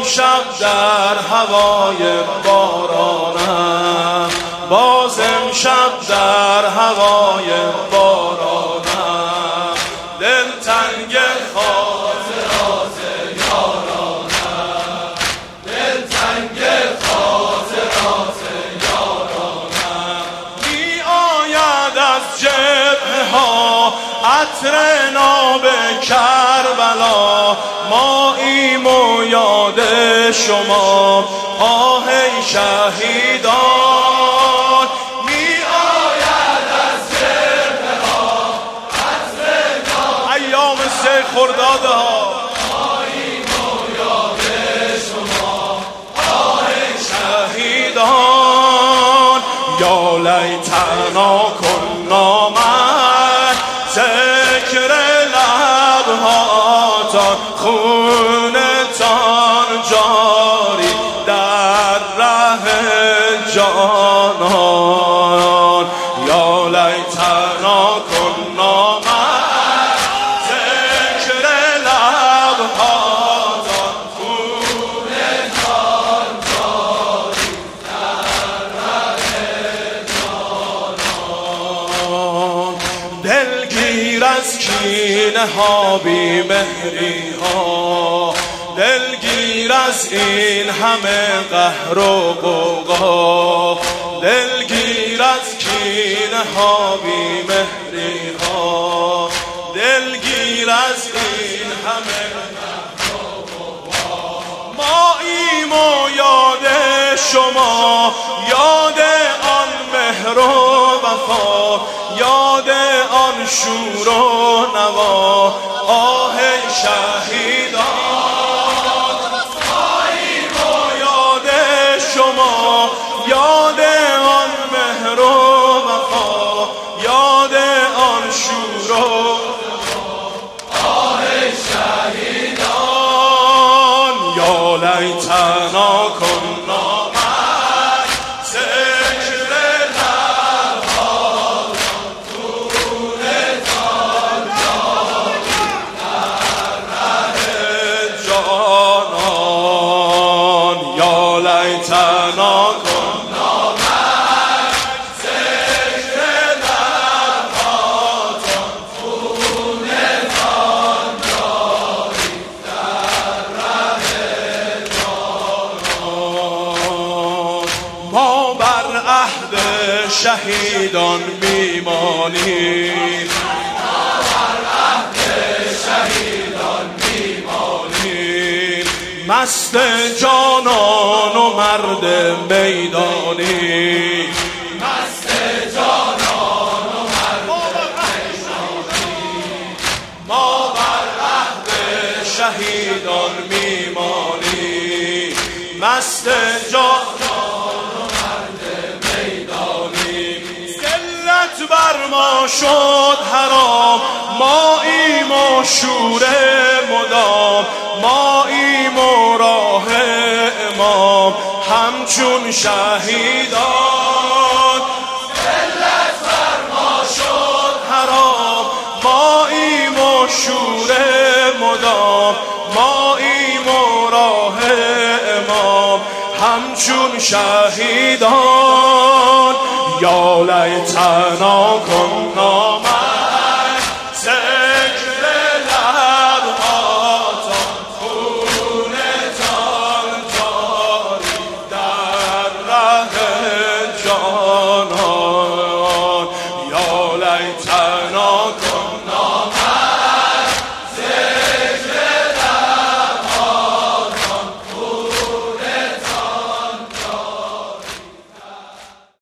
امشب در هوای بارانم، باز امشب در هوای بارانم، دلتنگ خاطرات یارانم، دلتنگ خاطرات یارانم. می آید از جبهه ها عطر ناب کربلا، ماییم و یاد شما آه ای شهیدان. می آید از جبهه ها عطر ناب ایام سه خرداد ها، ماییم و یاد شما آه ای شهیدان. یا لیتنا کنا من ذکر لبهاتان، خونتان جاری در ره جانان. یا لیتنا کنا من ذکر لبهاتان، خونتان جاری در ره جانان. دلگیر از کینه ها بی مهری ها، دلگیر از این همه قهر و غوغا، دلگیر از کینه ها بی مهری ها، دلگیر از این همه قهر و غوغا. ماییم و یاد شما، یاد آن مهر و وفا، یاد آن شور و نوا آه شهیدان. ماییم و یاد شما، یاد آن مهر و وفا، یاد آن شور و آه شهیدان. یا لیتنا کنا من ذکر لبهاتان، خونتان جاری در ره جانان. یا لیتنا کنا من ذکر لبهاتان، خونتان جاری در ره جانان. ما بر عهد شهیدان میمانیم، ما بر عهد شهیدان میمانیم، مست جانان و مرد میدانی، مست جانان و مرد میدانی. ما بر عهد شهیدان میمانیم، مست جانان و مرد میدانی. ذلت بر ما شد حرام، ماییم و شور مدام، ماییم و راه امام همچون شهیدان. ذلت بر ما شد حرام، ماییم و شور مدام، ماییم و راه امام همچون شهیدان. یا لیتنا کنا